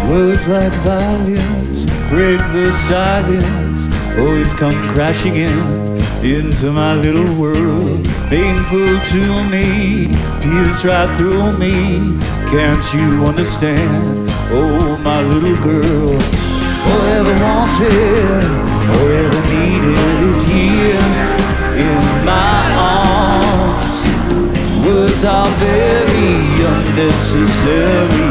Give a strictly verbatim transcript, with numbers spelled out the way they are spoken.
Words like violence break the silence, always come crashing in into my little world. Painful to me, pierce right through me. Can't you understand? Oh, my little girl. All I ever wanted, all I ever needed is here in my arms. Words are very unnecessary.